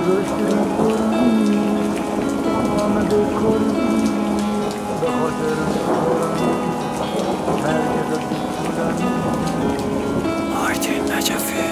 نذاشتی بخورم همه بکنم به خاطر بخورم هرگز بودم آرتین نجفی.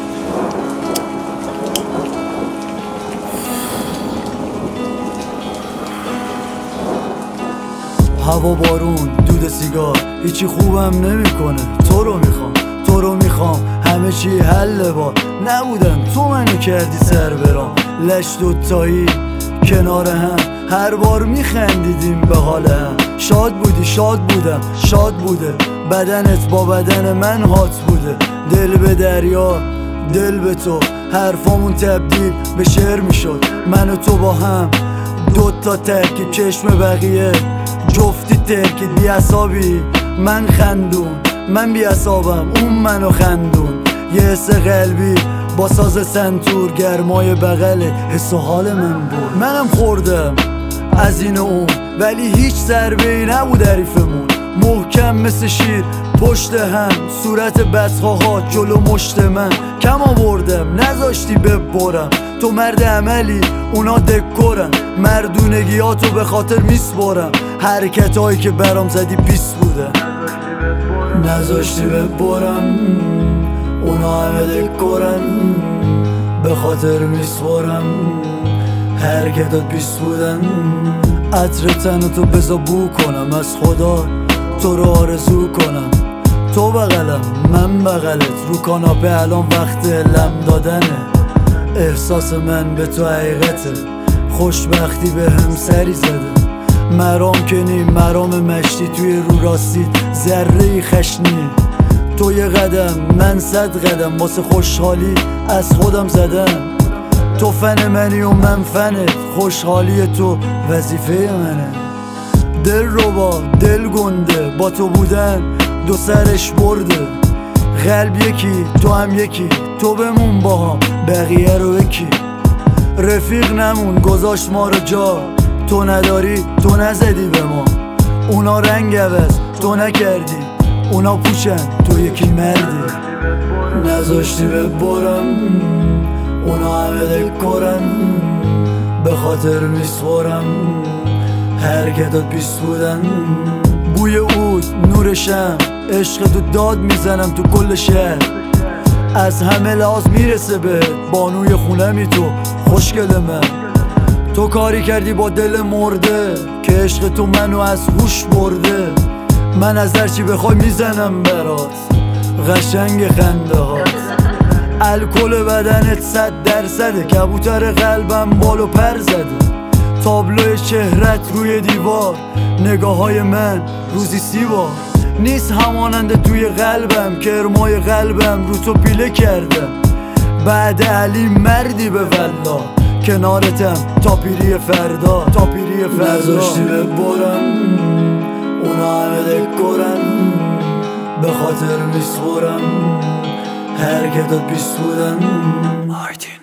هوا بارون دود سیگار هیچی خوبم نمیکنه. تو رو میخوام همه چی حل با نبودم تو منو کردی سر برام. لش دوتایی کنار هم هر بار میخندیدیم به حال هم. شاد بودم شاد بوده بدنت با بدن من هات بوده. دل به دریا دل به تو حرفامون تبدیل به شعر میشد. من و تو با هم دوتا ترک چشم بقیه جفتی ترک بیعصابی. من خندون من بیعصابم اون منو خندون. یه حس قلبی با ساز سنتور گرمای بغل حس و حال من بود. منم خوردم از این و اون ولی هیچ ضربه‌ای نبود حریفمون. محکم مثل شیر پشت هم صورت بدخواها جلو مشت من. کم آوردم نذاشتی ببرم. تو مرد عملی اونا دکورن. مردونگیاتو به خاطر میسپرم. حرکتایی که برام زدی پیس بوده. نذاشتی ببرم اونا همه دکورن. به خاطر میسپرم حرکتات پیس بودن. عطر تن تو بزا بو کنم از خدا تو رو آرزو کنم. تو بغلم من بغلت رو کاناپه الان وقت لم دادنه. احساس من به تو حقیقته خوشبختی به هم سری زده. مرام کنی مرام مشتی توی رو راستید ذره خشنی. تو یه قدم من 100 قدم واسه خوشحالی از خودم زدم. تو فن منی و من فنت خوشحالی تو وظیفه منه. دل ربا دل گنده با تو بودن دو سرش برده. قلب یکی تو هم یکی تو بمون با هم بقیه رو یکی. رفیق نمون گذاشت ما رو جا. تو نداری تو نزدی به ما. اونا رنگ عوض تو نکردی. اونا پوچن تو یکی مردی. نذاشتی ببرم اونا همه دکورن. به خاطر میسپرم حرکتات پیس بودن. بوی عود نور شم عشق تو داد میزنم تو کل شهر. از همه لحاظ میرسه به بانوی خونمی تو خوشگل من. تو کاری کردی با دل مرده که عشق تو منو از هوش برده. من از هرچی بخوای میزنم برات قشنگ خنده هات. الکل بدنت 100% کبوتر قلبم بالو پر زده. تابلو چهرت روی دیوار نگاه های من روزی 30 بار. نیست هماننده توی قلبم کرمای قلبم رو تو پیله کردم. بعد علی مردی به والله کنارتم تا پیری فردا. نذاشتی ببرم اونا همه دکورن. به خاطر میسپرم حرکتات پیس بودن.